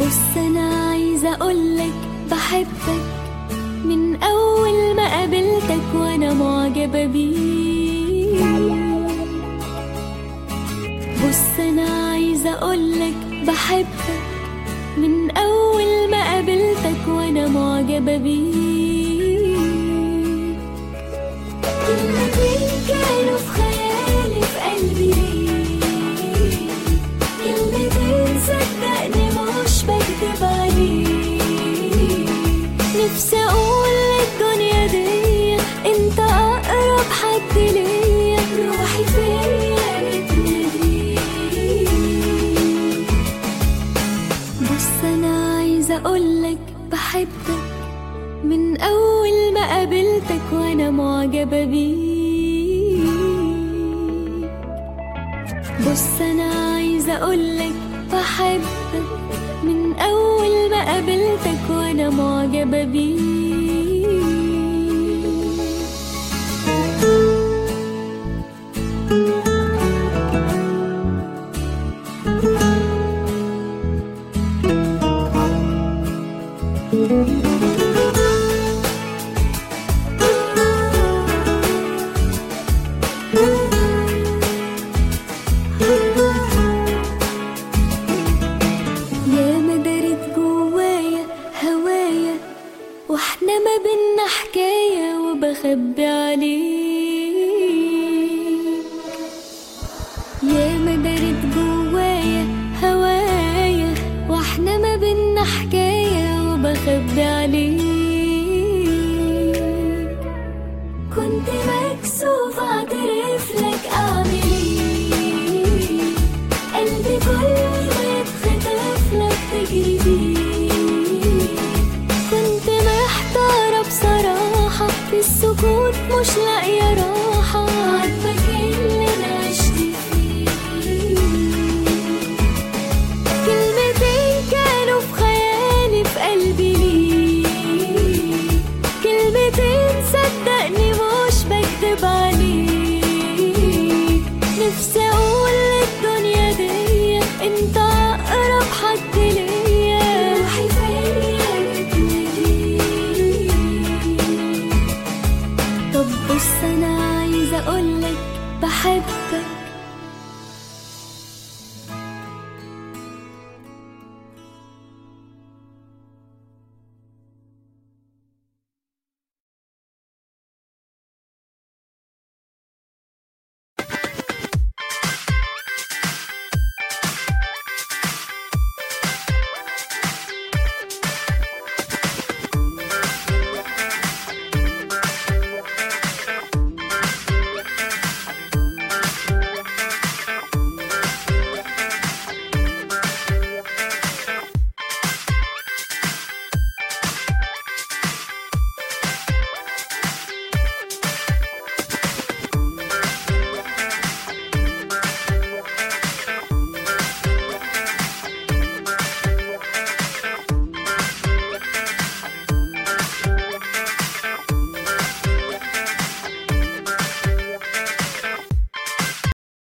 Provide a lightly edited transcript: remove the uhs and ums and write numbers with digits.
بص أنا عايزة أقولك بحبك من أول ما قابلتك وأنا معجبة بيك. بص أنا عايزة أقولك بحبك من أول ما قابلتك وأنا معجبة بيك. كلمتين كانوا في خيالي في قلبي ليك، كلمتين صدقني مش بكدب عليك. نفسي أقول للدنيا دي أنت أقرب حد ليا، روحي فيا بتناديك. بص أنا عايزة أقولك بحبك من أول ما قابلتك وأنا معجبة بيك. بص أنا عايزة أقولك بحبك من أول ما قابلتك وأنا معجبة بيك. يا ما دارت جوايا هوايا واحنا ما بينا حكاية وبخبي عليك. يا ما دارت جوايا هوايا واحنا ما بينا حكاية وبخبي عليك. كنت مكسوفة اعترف لك اعمل ايه، قلبي كل ما يتخطف لك تجري بيه. كنت محتارة بصراحة في السكوت مش لاقية راحة، عاتبك اللي انا عشت فيه. كلمتين كانوا في خيالي في قلبي ليك، كلمتين صدقني مش بكدب عليك. نفسي اقول للدنيا دي انت اقرب حد ليا، روحي فيا بتناديك. طب بص انا عايزة اقولك بحبك